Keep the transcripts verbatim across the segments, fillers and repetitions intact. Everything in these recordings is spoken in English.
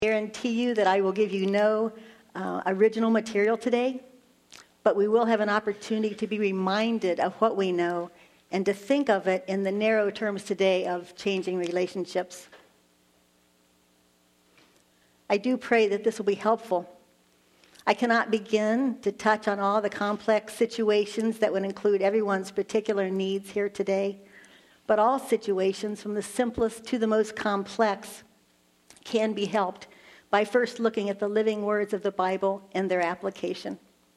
Guarantee you that I will give you no uh, original material today, but we will have an opportunity to be reminded of what we know and to think of it in the narrow terms today of changing relationships. I do pray that this will be helpful. I cannot begin to touch on all the complex situations that would include everyone's particular needs here today, but all situations, from the simplest to the most complex, can be helped by first looking at the living words of the Bible and their application.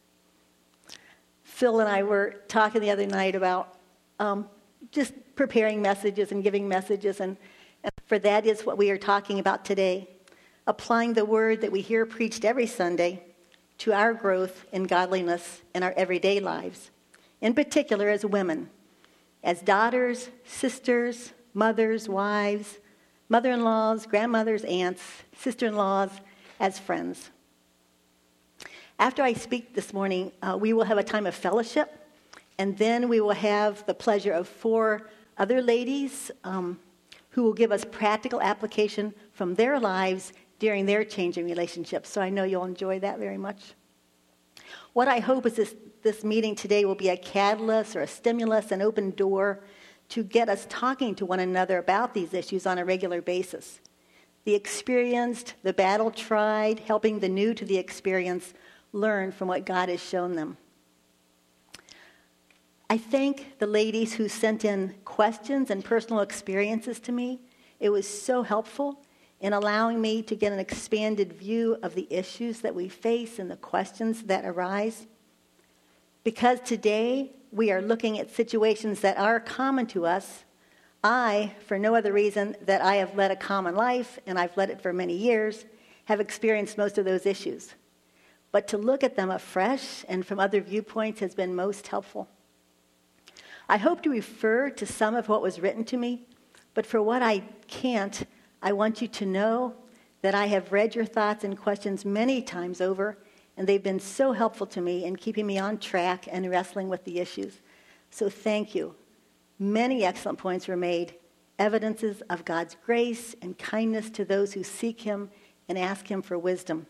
Phil and I were talking the other night about um, just preparing messages and giving messages, and, and for that is what we are talking about today, applying the word that we hear preached every Sunday to our growth in godliness in our everyday lives, in particular as women, as daughters, sisters, mothers, wives, mother-in-laws, grandmothers, aunts, sister-in-laws, as friends. After I speak this morning, uh, we will have a time of fellowship, and then we will have the pleasure of four other ladies um, who will give us practical application from their lives during their changing relationships. So I know you'll enjoy that very much. What I hope is this, this meeting today will be a catalyst or a stimulus, an open door to get us talking to one another about these issues on a regular basis. The experienced, the battle-tried, helping the new to the experienced learn from what God has shown them. I thank the ladies who sent in questions and personal experiences to me. It was so helpful in allowing me to get an expanded view of the issues that we face and the questions that arise. Because today we are looking at situations that are common to us, I, for no other reason that I have led a common life, and I've led it for many years, have experienced most of those issues. But to look at them afresh and from other viewpoints has been most helpful. I hope to refer to some of what was written to me, but for what I can't, I want you to know that I have read your thoughts and questions many times over, and they've been so helpful to me in keeping me on track and wrestling with the issues. So thank you. Many excellent points were made, evidences of God's grace and kindness to those who seek him and ask him for wisdom.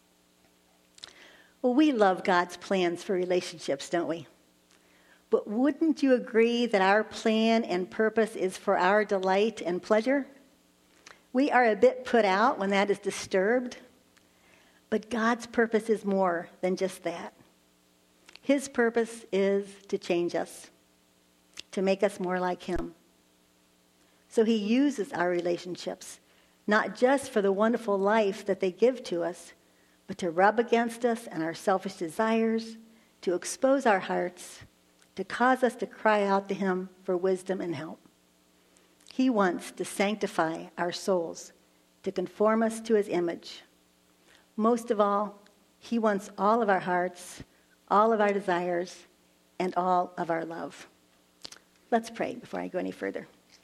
Well, we love God's plans for relationships, don't we? But wouldn't you agree that our plan and purpose is for our delight and pleasure? We are a bit put out when that is disturbed, but God's purpose is more than just that. His purpose is to change us, to make us more like him. So he uses our relationships, not just for the wonderful life that they give to us, but to rub against us and our selfish desires, to expose our hearts, to cause us to cry out to him for wisdom and help. He wants to sanctify our souls, to conform us to his image. Most of all, he wants all of our hearts, all of our desires, and all of our love. Let's pray before I go any further.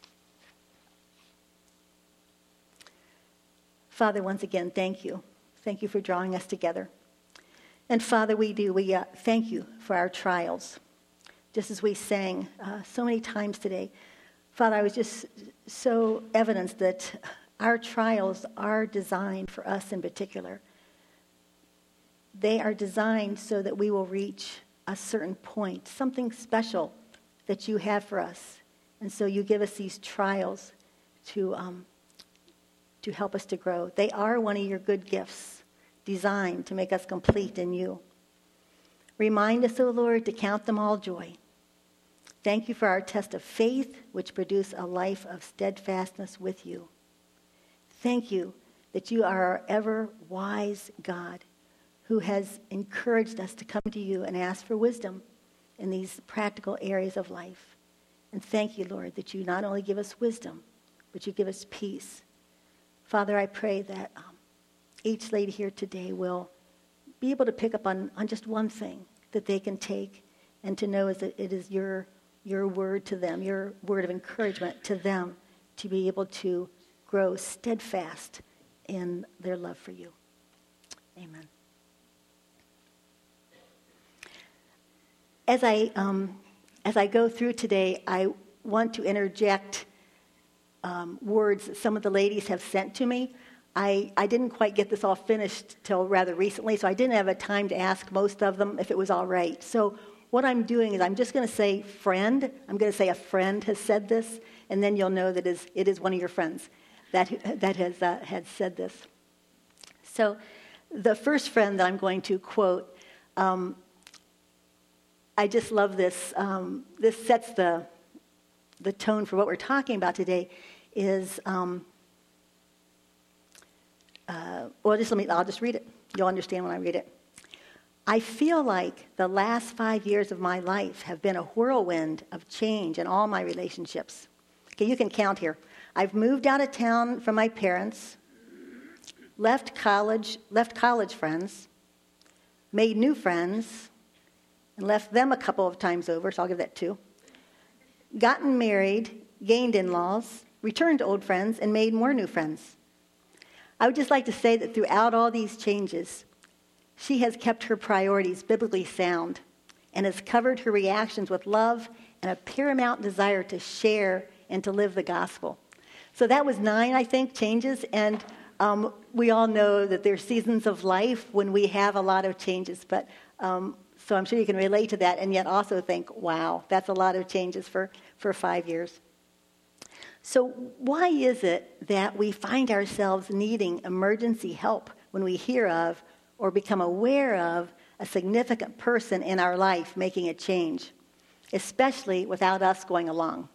Father, once again, thank you. Thank you for drawing us together. And Father, we do, we uh, thank you for our trials. Just as we sang uh, so many times today, Father, I was just so evidenced that our trials are designed for us in particular. They are designed so that we will reach a certain point, something special that you have for us. And so you give us these trials to um, to help us to grow. They are one of your good gifts, designed to make us complete in you. Remind us, O Lord, to count them all joy. Thank you for our test of faith, which produce a life of steadfastness with you. Thank you that you are our ever-wise God, who has encouraged us to come to you and ask for wisdom in these practical areas of life. And thank you, Lord, that you not only give us wisdom, but you give us peace. Father, I pray that um, each lady here today will be able to pick up on, on just one thing that they can take and to know is that it is your, your word to them, your word of encouragement to them to be able to grow steadfast in their love for you. Amen. As I um, as I go through today, I want to interject um, words that some of the ladies have sent to me. I, I didn't quite get this all finished till rather recently, so I didn't have a time to ask most of them if it was all right. So what I'm doing is I'm just going to say friend. I'm going to say a friend has said this, and then you'll know that is, it is one of your friends that, that has uh, had said this. So the first friend that I'm going to quote, um, I just love this. Um, this sets the, the tone for what we're talking about today is... Um, Uh, well, just let me, I'll just read it. You'll understand when I read it. I feel like the last five years of my life have been a whirlwind of change in all my relationships. Okay, you can count here. I've moved out of town from my parents, left college, left college friends, made new friends, and left them a couple of times over, so I'll give that two. Gotten married, gained in-laws, returned to old friends, and made more new friends. I would just like to say that throughout all these changes, she has kept her priorities biblically sound and has covered her reactions with love and a paramount desire to share and to live the gospel. So that was nine, I think, changes. And um, we all know that there's seasons of life when we have a lot of changes. But um, so I'm sure you can relate to that and yet also think, wow, that's a lot of changes for, for five years. So why is it that we find ourselves needing emergency help when we hear of or become aware of a significant person in our life making a change, especially without us going along?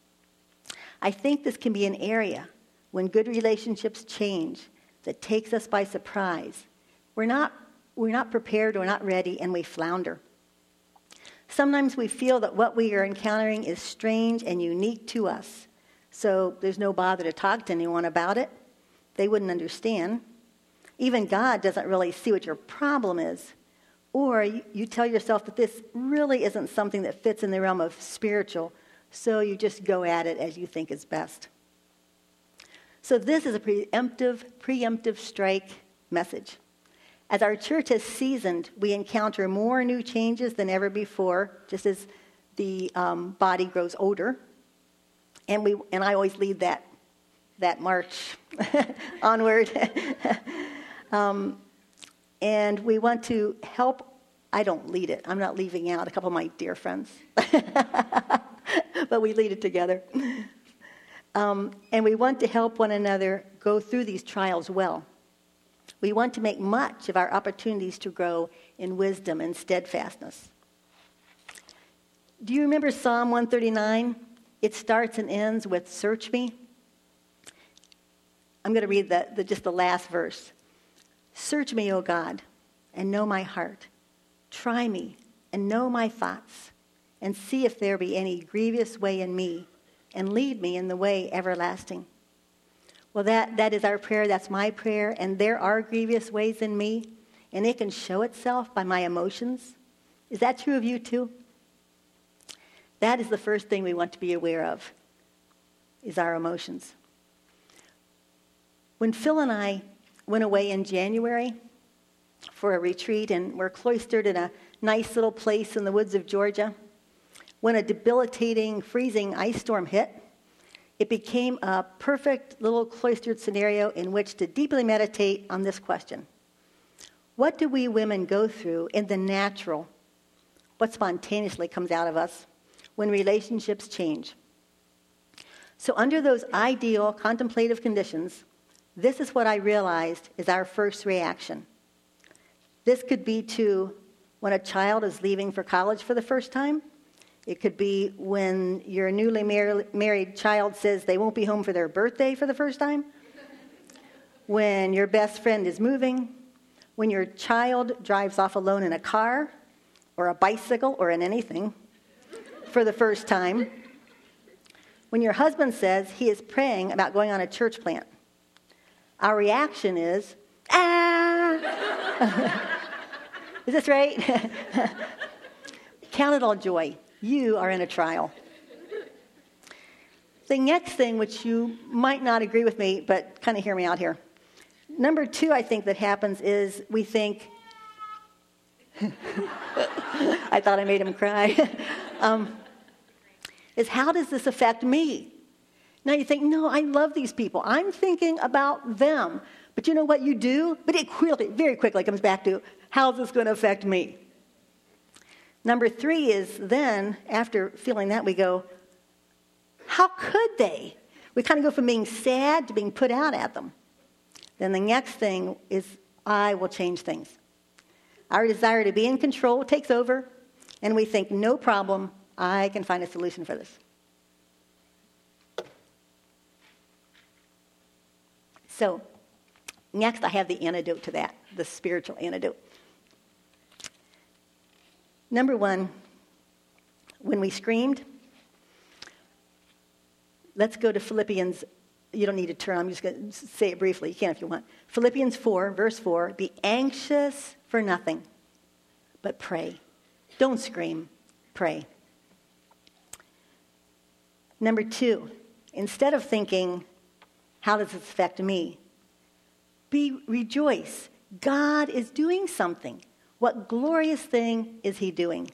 I think this can be an area when good relationships change that takes us by surprise. We're not, we're not prepared, we're not ready, and we flounder. Sometimes we feel that what we are encountering is strange and unique to us. So there's no bother to talk to anyone about it. They wouldn't understand. Even God doesn't really see what your problem is. Or you, you tell yourself that this really isn't something that fits in the realm of spiritual, so you just go at it as you think is best. So this is a preemptive, preemptive strike message. As our church has seasoned, we encounter more new changes than ever before, just as the um, body grows older. And we and I always lead that that march onward. um, and we want to help. I don't lead it. I'm not leaving out a couple of my dear friends. But we lead it together. Um, and we want to help one another go through these trials well. We want to make much of our opportunities to grow in wisdom and steadfastness. Do you remember Psalm one thirty-nine? It starts and ends with, search me. I'm going to read the, the, just the last verse. Search me, O God, and know my heart. Try me and know my thoughts, and see if there be any grievous way in me, and lead me in the way everlasting. Well, that, that is our prayer. That's my prayer. And there are grievous ways in me, and it can show itself by my emotions. Is that true of you too? That is the first thing we want to be aware of, is our emotions. When Phil and I went away in January for a retreat, and we're cloistered in a nice little place in the woods of Georgia, when a debilitating, freezing ice storm hit, it became a perfect little cloistered scenario in which to deeply meditate on this question. What do we women go through in the natural, what spontaneously comes out of us, when relationships change? So under those ideal contemplative conditions, this is what I realized is our first reaction. This could be to when a child is leaving for college for the first time. It could be when your newly mar- married child says they won't be home for their birthday for the first time. When your best friend is moving. When your child drives off alone in a car or a bicycle or in anything for the first time. When your husband says he is praying about going on a church plant. Our reaction is, ah! Is this right? Count it all joy. You are in a trial. The next thing, which you might not agree with me, but kind of hear me out here. Number two, I think, that happens is we think, I thought I made him cry, um, is how does this affect me? Now you think, no, I love these people. I'm thinking about them. But you know what you do? But it quickly, very quickly comes back to, how's this going to affect me? Number three is then, after feeling that, we go, how could they? We kind of go from being sad to being put out at them. Then the next thing is, I will change things. Our desire to be in control takes over, and we think, no problem, I can find a solution for this. So, next I have the antidote to that, the spiritual antidote. Number one, when we screamed, let's go to Philippians. You don't need to turn. I'm just going to say it briefly. You can if you want. Philippians four, verse four. Be anxious for nothing, but pray. Don't scream. Pray. Number two, instead of thinking, how does this affect me? Be rejoice. God is doing something. What glorious thing is he doing?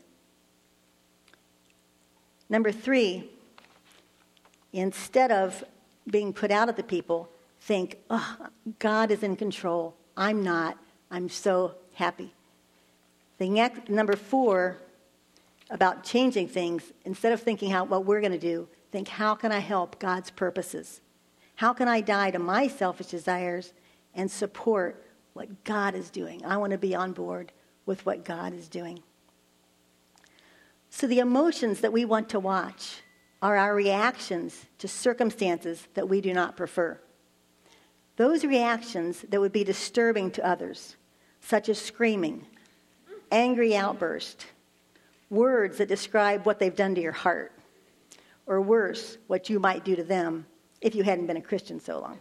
Number three, instead of being put out at the people, think, oh, God is in control. I'm not. I'm so happy. The next, number four, about changing things, instead of thinking how what we're going to do, think, how can I help God's purposes? How can I die to my selfish desires and support what God is doing? I want to be on board with what God is doing. So the emotions that we want to watch are our reactions to circumstances that we do not prefer. Those reactions that would be disturbing to others, such as screaming, angry outburst, words that describe what they've done to your heart, or worse, what you might do to them if you hadn't been a Christian so long.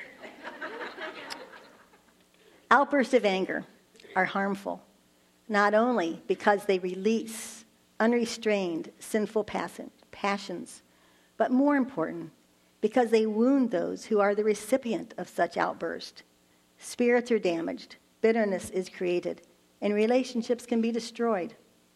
Outbursts of anger are harmful, not only because they release unrestrained sinful passions, but more important, because they wound those who are the recipient of such outbursts. Spirits are damaged, bitterness is created, and relationships can be destroyed.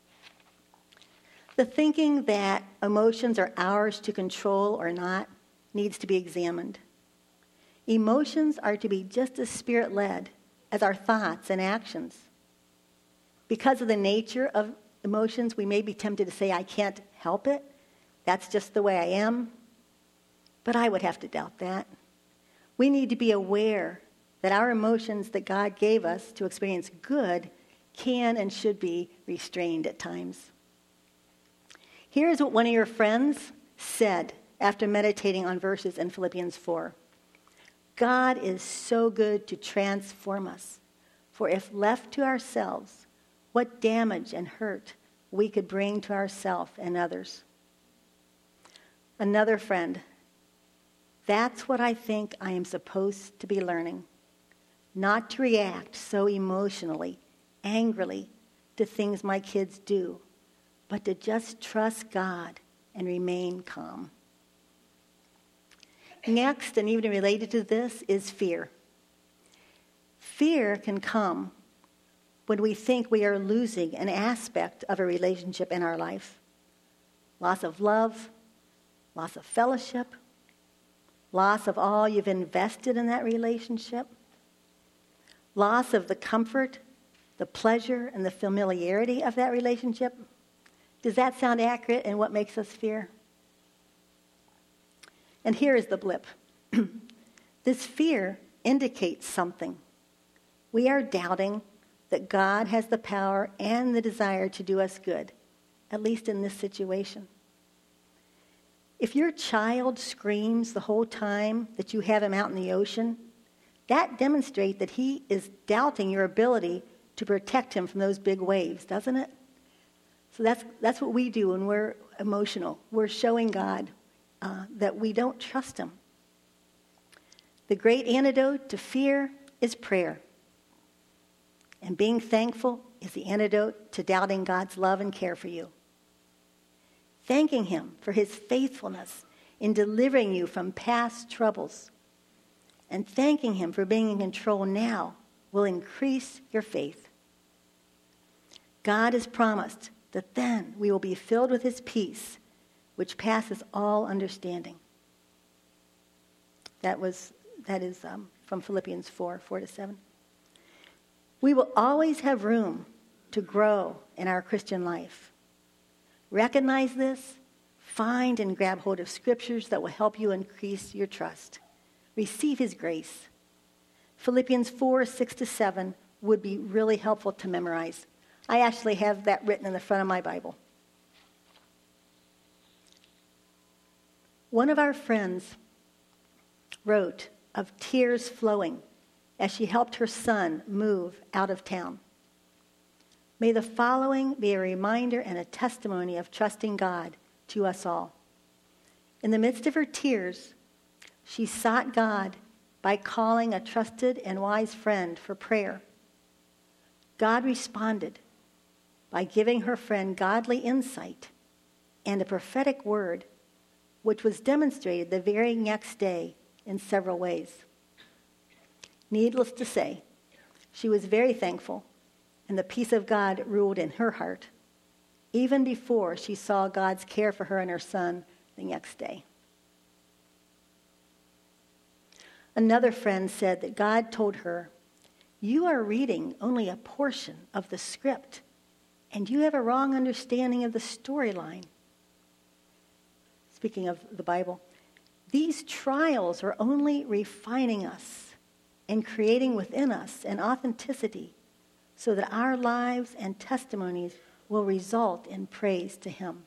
The thinking that emotions are ours to control or not needs to be examined. Emotions are to be just as spirit-led as our thoughts and actions. Because of the nature of emotions, we may be tempted to say, I can't help it. That's just the way I am. But I would have to doubt that. We need to be aware that our emotions that God gave us to experience good can and should be restrained at times. Here's what one of your friends said after meditating on verses in Philippians four. God is so good to transform us, for if left to ourselves, what damage and hurt we could bring to ourselves and others. Another friend, that's what I think I am supposed to be learning, not to react so emotionally, angrily to things my kids do, but to just trust God and remain calm. Next, and even related to this, is fear. Fear can come when we think we are losing an aspect of a relationship in our life. Loss of love, loss of fellowship, loss of all you've invested in that relationship, loss of the comfort, the pleasure, and the familiarity of that relationship. Does that sound accurate in what makes us fear? And here is the blip. This fear indicates something. We are doubting that God has the power and the desire to do us good, at least in this situation. If your child screams the whole time that you have him out in the ocean, that demonstrates that he is doubting your ability to protect him from those big waves, doesn't it? So that's that's what we do when we're emotional. We're showing God uh, that we don't trust him. The great antidote to fear is prayer. And being thankful is the antidote to doubting God's love and care for you. Thanking him for his faithfulness in delivering you from past troubles, and thanking him for being in control now will increase your faith. God has promised that then we will be filled with his peace, which passes all understanding. That was that is um, from Philippians four, four to seven. We will always have room to grow in our Christian life. Recognize this, find and grab hold of scriptures that will help you increase your trust. Receive his grace. Philippians four, six to seven would be really helpful to memorize. I actually have that written in the front of my Bible. One of our friends wrote of tears flowing as she helped her son move out of town. May the following be a reminder and a testimony of trusting God to us all. In the midst of her tears, she sought God by calling a trusted and wise friend for prayer. God responded by giving her friend godly insight and a prophetic word, which was demonstrated the very next day in several ways. Needless to say, she was very thankful, and the peace of God ruled in her heart, even before she saw God's care for her and her son the next day. Another friend said that God told her, "You are reading only a portion of the script, and you have a wrong understanding of the storyline." Speaking of the Bible, these trials are only refining us and creating within us an authenticity so that our lives and testimonies will result in praise to him.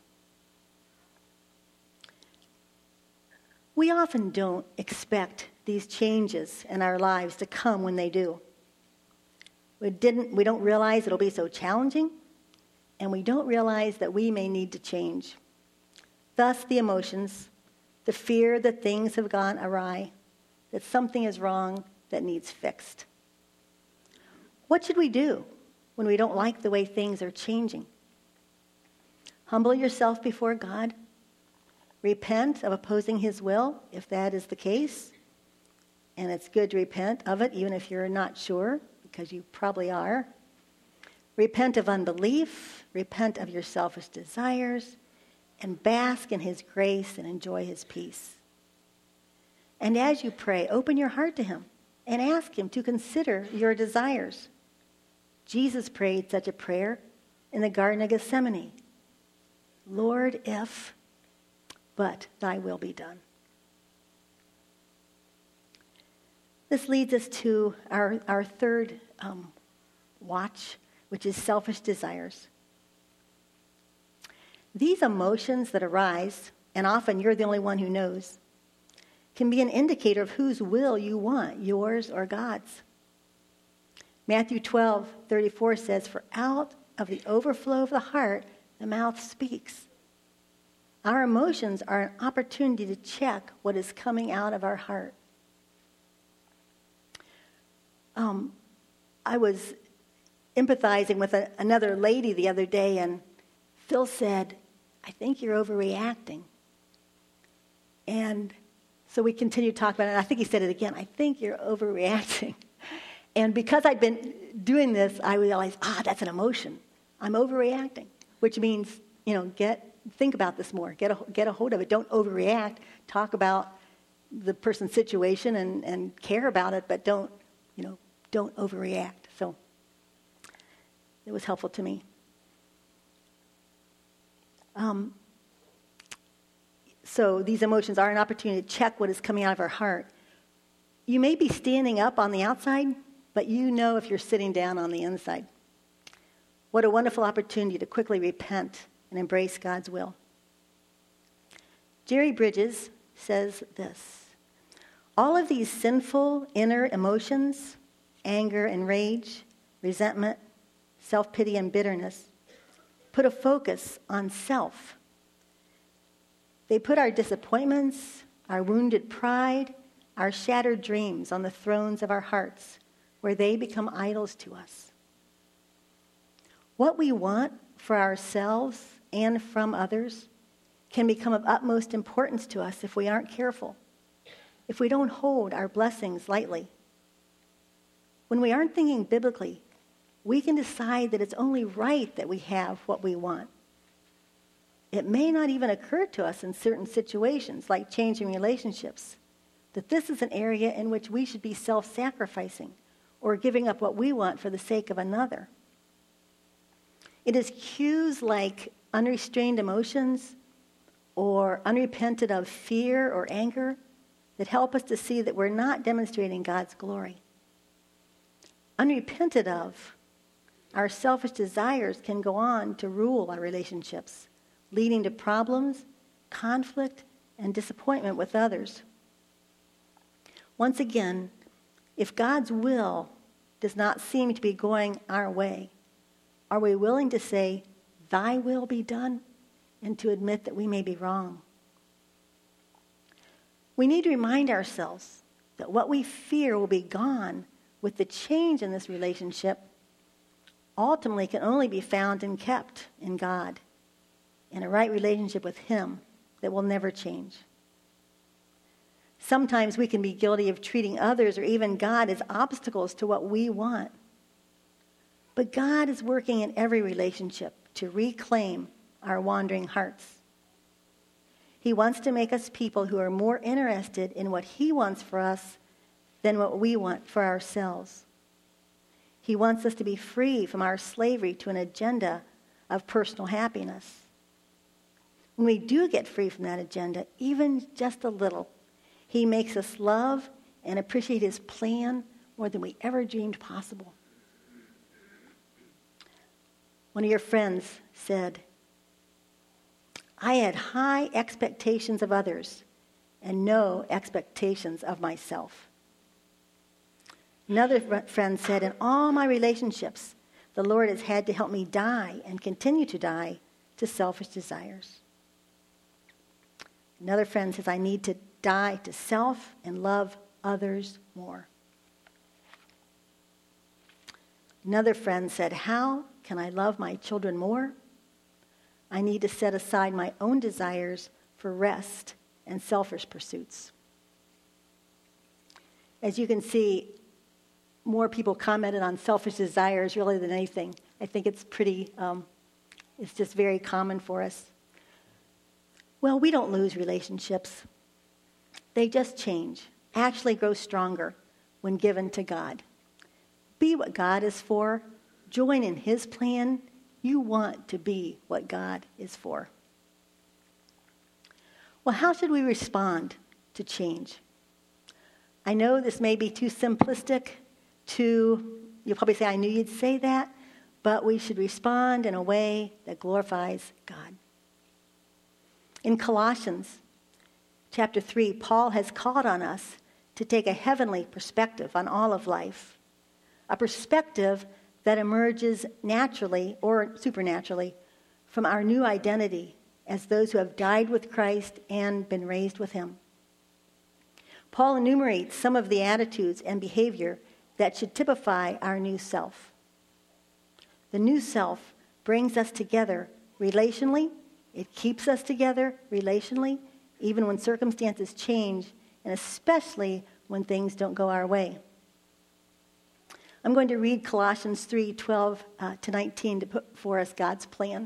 We often don't expect these changes in our lives to come when they do. We didn't, we don't realize it'll be so challenging, and we don't realize that we may need to change. Thus, the emotions, the fear that things have gone awry, that something is wrong that needs fixed. What should we do when we don't like the way things are changing? Humble yourself before God. Repent of opposing his will, if that is the case. And it's good to repent of it, even if you're not sure, because you probably are. Repent of unbelief. Repent of your selfish desires. And bask in his grace and enjoy his peace. And as you pray, open your heart to him and ask him to consider your desires. Jesus prayed such a prayer in the Garden of Gethsemane. Lord, if, but thy will be done. This leads us to our, our third um, watch, which is selfish desires. These emotions that arise, and often you're the only one who knows, can be an indicator of whose will you want, yours or God's. Matthew twelve thirty-four says, "For out of the overflow of the heart, the mouth speaks." Our emotions are an opportunity to check what is coming out of our heart. Um, I was empathizing with a, another lady the other day, and Phil said, "I think you're overreacting." And so we continued talking about it, and I think he said it again, "I think you're overreacting." And because I'd been doing this, I realized, ah, that's an emotion. I'm overreacting, which means, you know, get think about this more. Get a, get a hold of it. Don't overreact. Talk about the person's situation and, and care about it, but don't, you know, don't overreact. So it was helpful to me. Um, so these emotions are an opportunity to check what is coming out of our heart. You may be standing up on the outside, but you know if you're sitting down on the inside. What a wonderful opportunity to quickly repent and embrace God's will. Jerry Bridges says this: all of these sinful inner emotions, anger and rage, resentment, self-pity and bitterness, put a focus on self. They put our disappointments, our wounded pride, our shattered dreams on the thrones of our hearts, where they become idols to us. What we want for ourselves and from others can become of utmost importance to us if we aren't careful, if we don't hold our blessings lightly. When we aren't thinking biblically, we can decide that it's only right that we have what we want. It may not even occur to us in certain situations, like changing relationships, that this is an area in which we should be self-sacrificing or giving up what we want for the sake of another. It is cues like unrestrained emotions or unrepented of fear or anger that help us to see that we're not demonstrating God's glory. Unrepented of, our selfish desires can go on to rule our relationships, leading to problems, conflict, and disappointment with others. Once again, if God's will does not seem to be going our way, are we willing to say, "Thy will be done," and to admit that we may be wrong? We need to remind ourselves that what we fear will be gone with the change in this relationship ultimately can only be found and kept in God, in a right relationship with Him that will never change. Sometimes we can be guilty of treating others or even God as obstacles to what we want. But God is working in every relationship to reclaim our wandering hearts. He wants to make us people who are more interested in what He wants for us than what we want for ourselves. He wants us to be free from our slavery to an agenda of personal happiness. When we do get free from that agenda, even just a little, He makes us love and appreciate His plan more than we ever dreamed possible. One of your friends said, "I had high expectations of others and no expectations of myself." Another friend said, "In all my relationships, the Lord has had to help me die and continue to die to selfish desires." Another friend says, "I need to die to self and love others more." Another friend said, "How can I love my children more? I need to set aside my own desires for rest and selfish pursuits." As you can see, more people commented on selfish desires really than anything. I think it's pretty, um, it's just very common for us. Well, we don't lose relationships. They just change, actually grow stronger when given to God. Be what God is for. Join in His plan. You want to be what God is for. Well, how should we respond to change? I know this may be too simplistic to, you'll probably say, "I knew you'd say that," but we should respond in a way that glorifies God. In Colossians chapter three, Paul has called on us to take a heavenly perspective on all of life, a perspective that emerges naturally or supernaturally from our new identity as those who have died with Christ and been raised with Him. Paul enumerates some of the attitudes and behavior that should typify our new self. The new self brings us together relationally. It keeps us together relationally, even when circumstances change, and especially when things don't go our way. I'm going to read Colossians three twelve uh, to nineteen to put for us God's plan.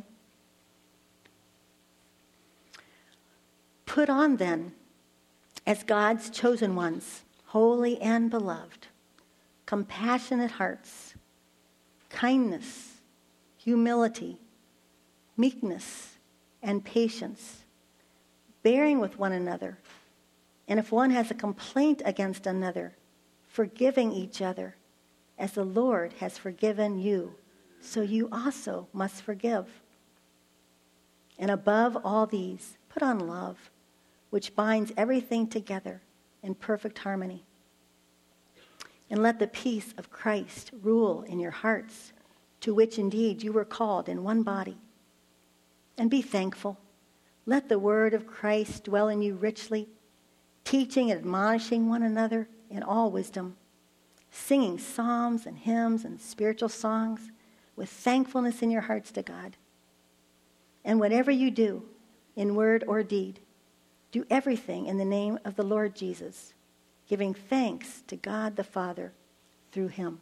"Put on then, as God's chosen ones, holy and beloved, compassionate hearts, kindness, humility, meekness, and patience, bearing with one another, and if one has a complaint against another, forgiving each other, as the Lord has forgiven you, so you also must forgive. And above all these, put on love, which binds everything together in perfect harmony. And let the peace of Christ rule in your hearts, to which indeed you were called in one body. And be thankful. Let the word of Christ dwell in you richly, teaching and admonishing one another in all wisdom, singing psalms and hymns and spiritual songs with thankfulness in your hearts to God. And whatever you do, in word or deed, do everything in the name of the Lord Jesus, giving thanks to God the Father through Him."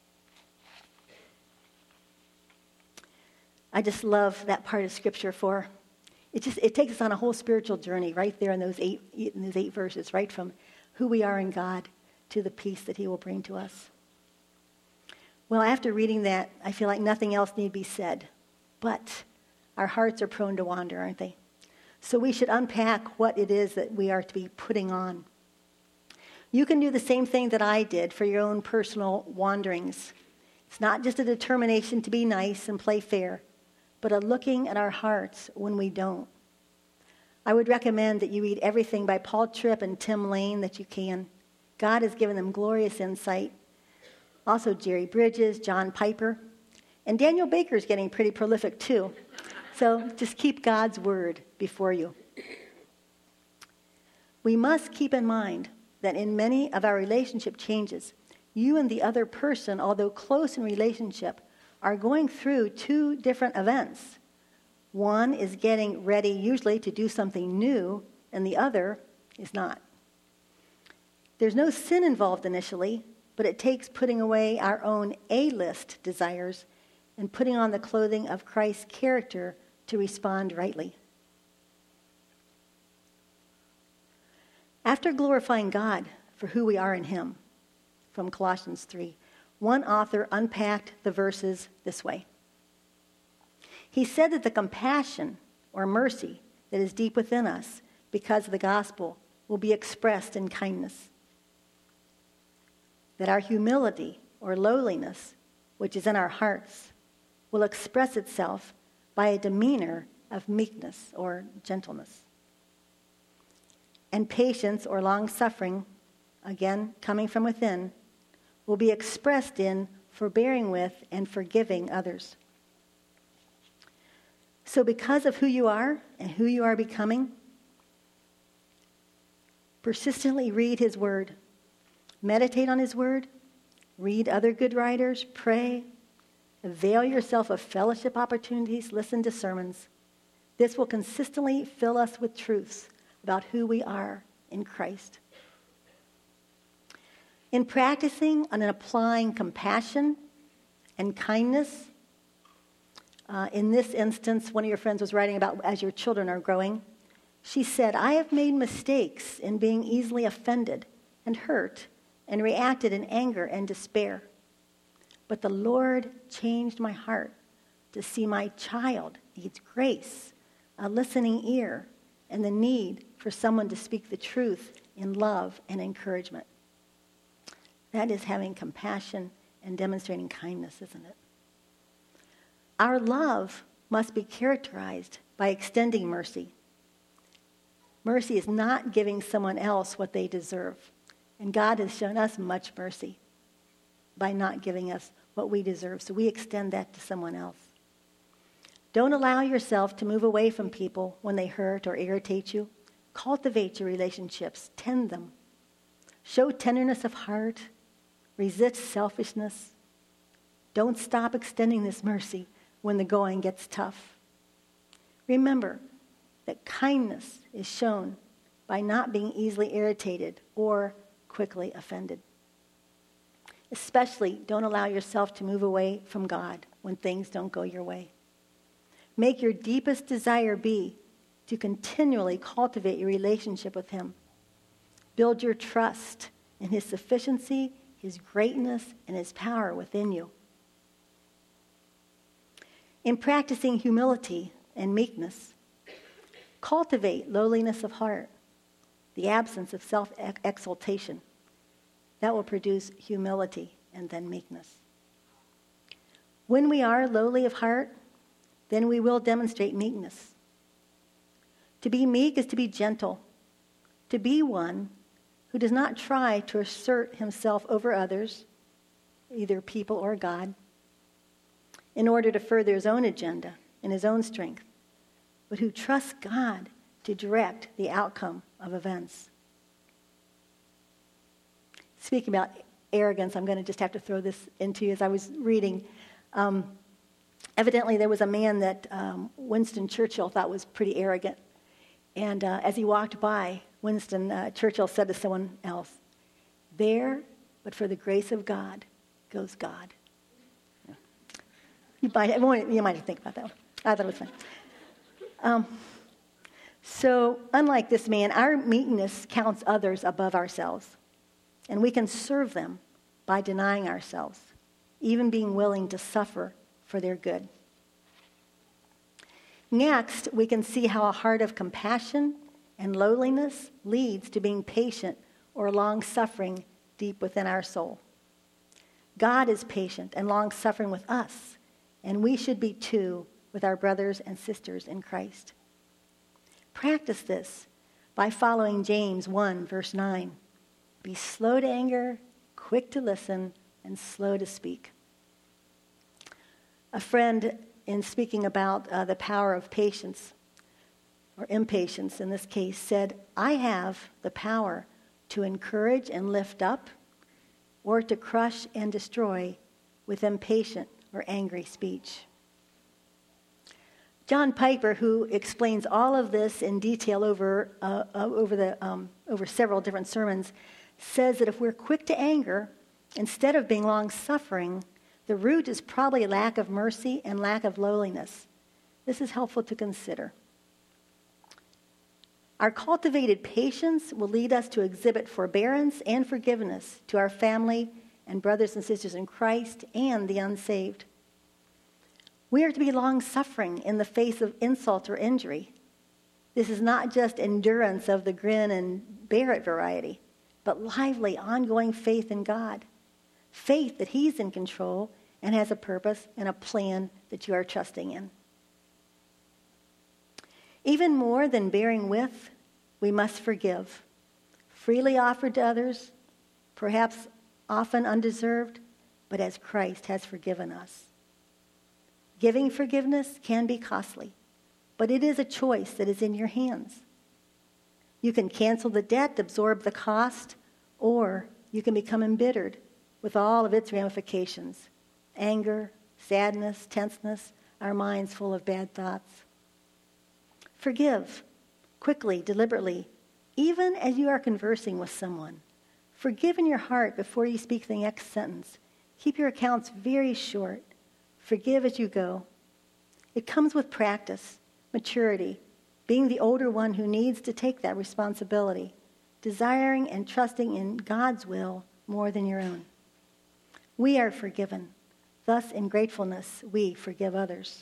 I just love that part of Scripture for it. Just it takes us on a whole spiritual journey right there in those eight in those eight verses, right from who we are in God to the peace that he will bring to us. Well, after reading that, I feel like nothing else need be said. But our hearts are prone to wander, aren't they? So we should unpack what it is that we are to be putting on. You can do the same thing that I did for your own personal wanderings. It's not just a determination to be nice and play fair, but a looking at our hearts when we don't. I would recommend that you read everything by Paul Tripp and Tim Lane that you can. God has given them glorious insight. Also Jerry Bridges, John Piper, and Daniel Baker is getting pretty prolific too. So just keep God's word before you. We must keep in mind that in many of our relationship changes, you and the other person, although close in relationship, are going through two different events. One is getting ready usually to do something new, and the other is not. There's no sin involved initially, but it takes putting away our own A-list desires and putting on the clothing of Christ's character to respond rightly. After glorifying God for who we are in him, from Colossians three, one author unpacked the verses this way. He said that the compassion or mercy that is deep within us because of the gospel will be expressed in kindness. That our humility or lowliness, which is in our hearts, will express itself by a demeanor of meekness or gentleness. And patience or long-suffering, again, coming from within, will be expressed in forbearing with and forgiving others. So because of who you are and who you are becoming, persistently read his word. Meditate on his word. Read other good writers. Pray. Avail yourself of fellowship opportunities. Listen to sermons. This will consistently fill us with truths about who we are in Christ. In practicing and applying compassion and kindness, uh, in this instance, one of your friends was writing about as your children are growing. She said, I have made mistakes in being easily offended and hurt and reacted in anger and despair. But the Lord changed my heart to see my child needs grace, a listening ear, and the need for someone to speak the truth in love and encouragement. That is having compassion and demonstrating kindness, isn't it? Our love must be characterized by extending mercy. Mercy is not giving someone else what they deserve. And God has shown us much mercy by not giving us what we deserve. So we extend that to someone else. Don't allow yourself to move away from people when they hurt or irritate you. Cultivate your relationships. Tend them. Show tenderness of heart. Resist selfishness. Don't stop extending this mercy when the going gets tough. Remember that kindness is shown by not being easily irritated or quickly offended. Especially, don't allow yourself to move away from God when things don't go your way. Make your deepest desire be to continually cultivate your relationship with him. Build your trust in his sufficiency, his greatness, and his power within you. In practicing humility and meekness, cultivate lowliness of heart, the absence of self-exaltation. That will produce humility and then meekness. When we are lowly of heart, then we will demonstrate meekness. To be meek is to be gentle, to be one who does not try to assert himself over others, either people or God, in order to further his own agenda and his own strength, but who trusts God to direct the outcome of events. Speaking about arrogance, I'm going to just have to throw this into you as I was reading. Um, evidently, there was a man that um, Winston Churchill thought was pretty arrogant. And uh, as he walked by, Winston uh, Churchill said to someone else, "There, but for the grace of God, goes God." Yeah. You might, you might think about that one. I thought it was fun. Um, So, unlike this man, our meekness counts others above ourselves, and we can serve them by denying ourselves, even being willing to suffer for their good. Next, we can see how a heart of compassion and lowliness leads to being patient or long-suffering deep within our soul. God is patient and long-suffering with us, and we should be too with our brothers and sisters in Christ. Practice this by following James one, verse nine. Be slow to anger, quick to listen, and slow to speak. A friend, in speaking about uh, the power of patience, or impatience in this case, said, I have the power to encourage and lift up, or to crush and destroy with impatient or angry speech. John Piper, who explains all of this in detail over uh, uh, over the um, over several different sermons, says that if we're quick to anger instead of being long-suffering, the root is probably lack of mercy and lack of lowliness. This is helpful to consider. Our cultivated patience will lead us to exhibit forbearance and forgiveness to our family and brothers and sisters in Christ and the unsaved. We are to be long-suffering in the face of insult or injury. This is not just endurance of the grin and bear it variety, but lively, ongoing faith in God. Faith that He's in control and has a purpose and a plan that you are trusting in. Even more than bearing with, we must forgive. Freely offered to others, perhaps often undeserved, but as Christ has forgiven us. Giving forgiveness can be costly, but it is a choice that is in your hands. You can cancel the debt, absorb the cost, or you can become embittered with all of its ramifications. Anger, sadness, tenseness, our minds full of bad thoughts. Forgive, quickly, deliberately, even as you are conversing with someone. Forgive in your heart before you speak the next sentence. Keep your accounts very short. Forgive as you go. It comes with practice, maturity, being the older one who needs to take that responsibility, desiring and trusting in God's will more than your own. We are forgiven. Thus, in gratefulness, we forgive others.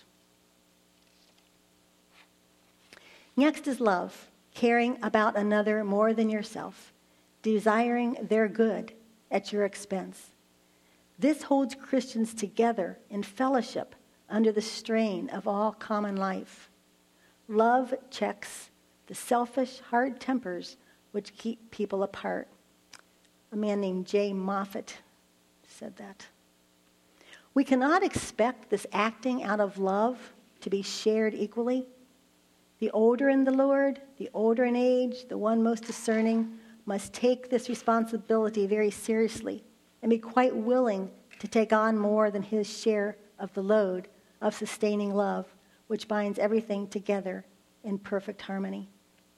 Next is love, caring about another more than yourself, desiring their good at your expense. This holds Christians together in fellowship under the strain of all common life. Love checks the selfish, hard tempers which keep people apart. A man named Jay Moffitt said that. We cannot expect this acting out of love to be shared equally. The older in the Lord, the older in age, the one most discerning, must take this responsibility very seriously and be quite willing to take on more than his share of the load of sustaining love, which binds everything together in perfect harmony.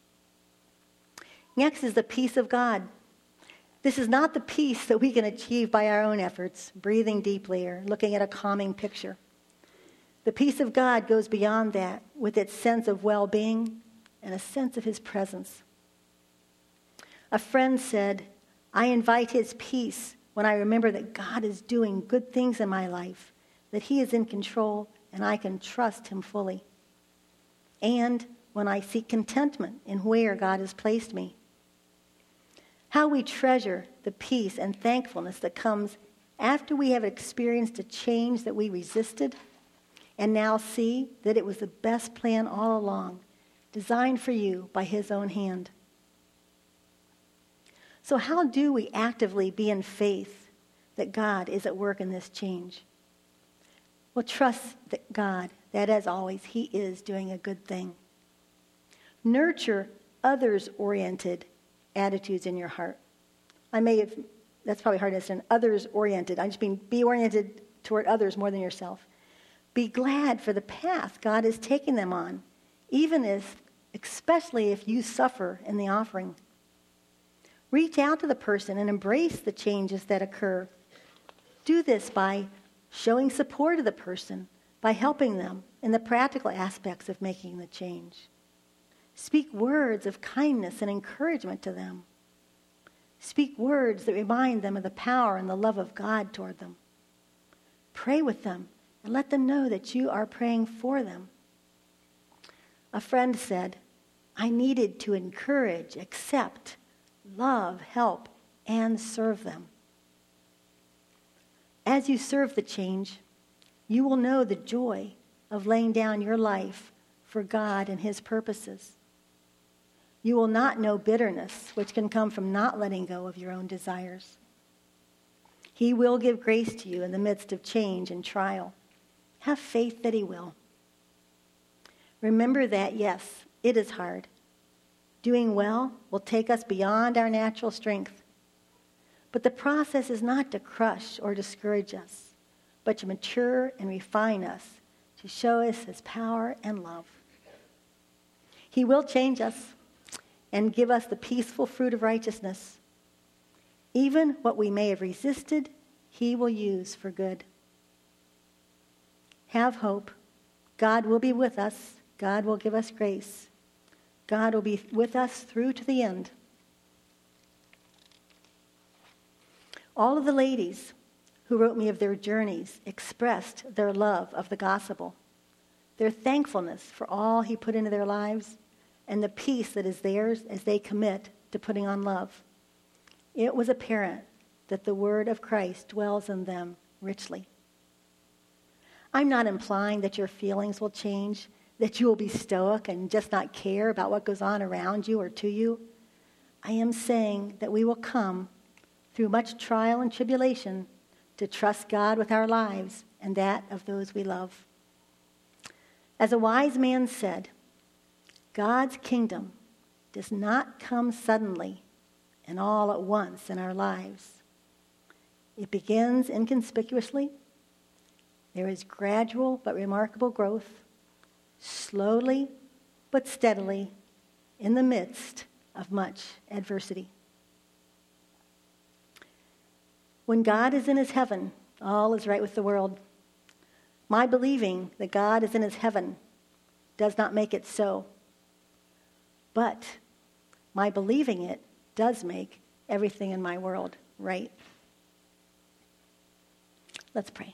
Next is the peace of God. This is not the peace that we can achieve by our own efforts, breathing deeply or looking at a calming picture. The peace of God goes beyond that with its sense of well-being and a sense of His presence. A friend said, I invite His peace when I remember that God is doing good things in my life, that He is in control and I can trust Him fully. And when I seek contentment in where God has placed me. How we treasure the peace and thankfulness that comes after we have experienced a change that we resisted and now see that it was the best plan all along, designed for you by His own hand. So how do we actively be in faith that God is at work in this change? Well, trust that God, that as always, He is doing a good thing. Nurture others-oriented attitudes in your heart. I may have, that's probably hard to understand, others-oriented. I just mean be oriented toward others more than yourself. Be glad for the path God is taking them on, even if, especially if you suffer in the offering. Reach out to the person and embrace the changes that occur. Do this by showing support to the person, by helping them in the practical aspects of making the change. Speak words of kindness and encouragement to them. Speak words that remind them of the power and the love of God toward them. Pray with them and let them know that you are praying for them. A friend said, I needed to encourage, accept, love, help, and serve them. As you serve the change, you will know the joy of laying down your life for God and his purposes. You will not know bitterness, which can come from not letting go of your own desires. He will give grace to you in the midst of change and trial. Have faith that he will. Remember that, yes, it is hard. Doing well will take us beyond our natural strength. But the process is not to crush or discourage us, but to mature and refine us, to show us his power and love. He will change us and give us the peaceful fruit of righteousness. Even what we may have resisted, he will use for good. Have hope. God will be with us. God will give us grace. God will be with us through to the end. All of the ladies who wrote me of their journeys expressed their love of the gospel, their thankfulness for all he put into their lives, and the peace that is theirs as they commit to putting on love. It was apparent that the word of Christ dwells in them richly. I'm not implying that your feelings will change, that you will be stoic and just not care about what goes on around you or to you. I am saying that we will come through much trial and tribulation to trust God with our lives and that of those we love. As a wise man said, God's kingdom does not come suddenly and all at once in our lives. It begins inconspicuously. There is gradual but remarkable growth, slowly but steadily, in the midst of much adversity. When God is in his heaven, all is right with the world. My believing that God is in his heaven does not make it so. But my believing it does make everything in my world right. Let's pray.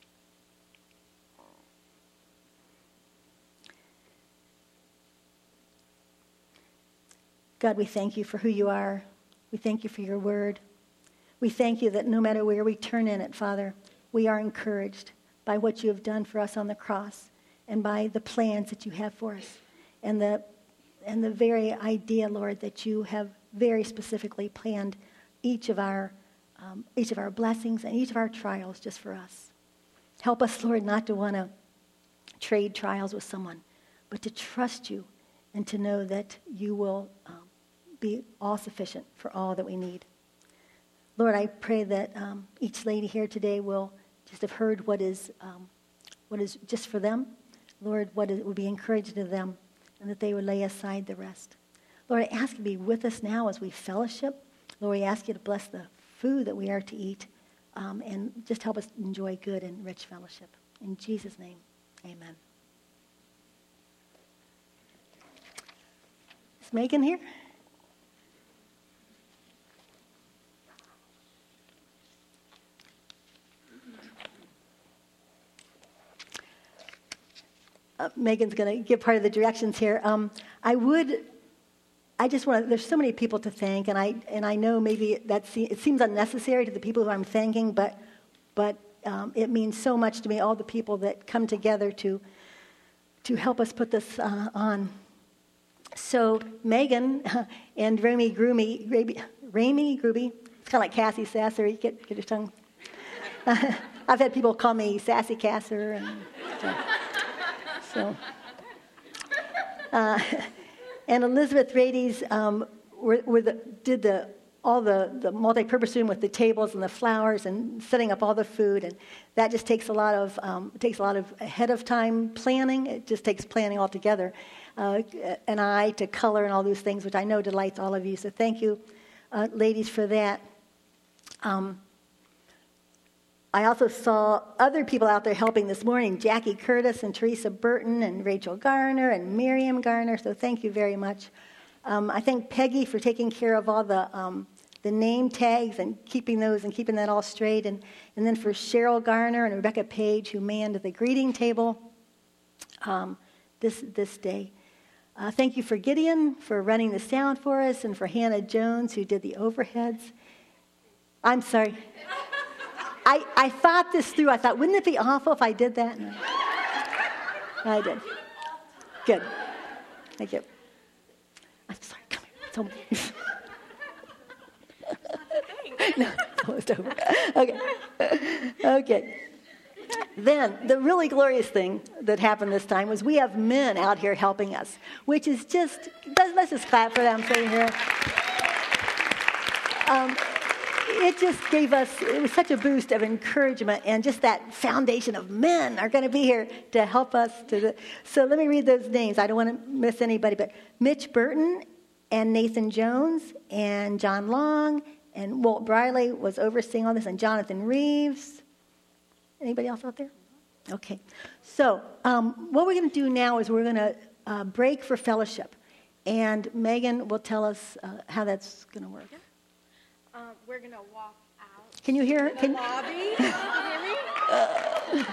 God, we thank you for who you are. We thank you for your word. We thank you that no matter where we turn in it, Father, we are encouraged by what you have done for us on the cross and by the plans that you have for us and the and the very idea, Lord, that you have very specifically planned each of our um, each of our blessings and each of our trials just for us. Help us, Lord, not to want to trade trials with someone, but to trust you and to know that you will um, be all sufficient for all that we need. Lord, I pray that um, each lady here today will just have heard what is um, what is just for them. Lord, what is, will be encouraging to them, and that they would lay aside the rest. Lord, I ask you to be with us now as we fellowship. Lord, I ask you to bless the food that we are to eat um, and just help us enjoy good and rich fellowship. In Jesus' name, amen. Is Megan here? Uh, Megan's going to give part of the directions here. Um, I would, I just want to, there's so many people to thank, and I and I know maybe that se- it seems unnecessary to the people who I'm thanking, but but um, it means so much to me, all the people that come together to to help us put this uh, on. So Megan and Rami Groomy, Rami Grooby, it's kind of like Cassie Sasser, you get, get your tongue. Uh, I've had people call me Sassy Casser, and so. So, uh, and Elizabeth Rady's um, were, were the, did the all the, the multi-purpose room with the tables and the flowers and setting up all the food, and that just takes a lot of um, takes a lot of ahead of time planning. It just takes planning altogether, uh, an eye to color and all those things, which I know delights all of you. So thank you, uh, ladies, for that. Um, I also saw other people out there helping this morning, Jackie Curtis and Teresa Burton and Rachel Garner and Miriam Garner, so thank you very much. Um, I thank Peggy for taking care of all the um, the name tags and keeping those and keeping that all straight, and, and then for Cheryl Garner and Rebecca Page, who manned the greeting table um, this, this day. Uh, thank you for Gideon for running the sound for us, and for Hannah Jones, who did the overheads. I'm sorry. I, I thought this through. I thought, wouldn't it be awful if I did that? No. I did. Good. Thank you. I'm sorry. Come here. It's almost. No, it's almost over. Okay. Okay. Then, the really glorious thing that happened this time was we have men out here helping us, which is just, let's, let's just clap for them sitting here. Um, it just gave us, it was such a boost of encouragement, and just that foundation of men are going to be here to help us. To the, so let me read those names. I don't want to miss anybody, but Mitch Burton and Nathan Jones and John Long and Walt Briley was overseeing all this, and Jonathan Reeves. Anybody else out there? Okay. So um, what we're going to do now is we're going to uh, break for fellowship, and Megan will tell us uh, how that's going to work. Uh, we're going to walk out. Can you hear her? To the Can lobby. Can you hear me? Uh,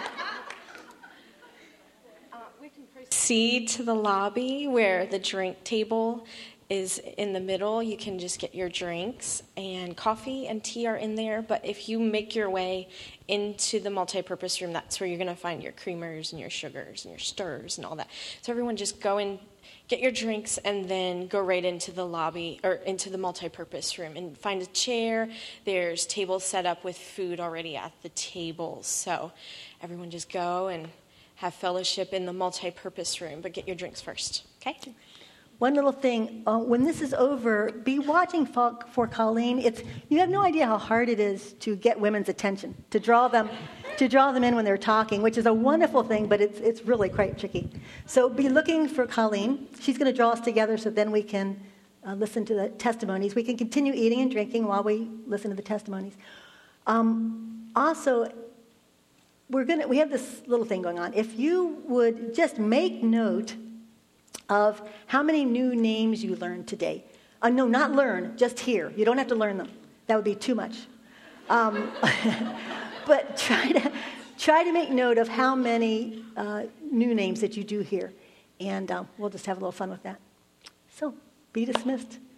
we can proceed to the lobby where the drink table is in the middle. You can just get your drinks, and coffee and tea are in there. But if you make your way into the multi-purpose room, that's where you're going to find your creamers and your sugars and your stirs and all that. So everyone just go in, get your drinks, and then go right into the lobby or into the multi-purpose room and find a chair. There's tables set up with food already at the tables. So everyone just go and have fellowship in the multi-purpose room, but get your drinks first, okay? One little thing, uh, when this is over, be watching for, for Colleen. It's, you have no idea how hard it is to get women's attention, to draw them to draw them in when they're talking, which is a wonderful thing, but it's it's really quite tricky. So be looking for Colleen. She's going to draw us together so then we can uh, listen to the testimonies. We can continue eating and drinking while we listen to the testimonies. Um, also, we're gonna we have this little thing going on. If you would just make note of how many new names you learned today. Uh, no, not learn, just hear. You don't have to learn them. That would be too much. Um, but try to try to make note of how many uh, new names that you do hear. And uh, we'll just have a little fun with that. So, be dismissed.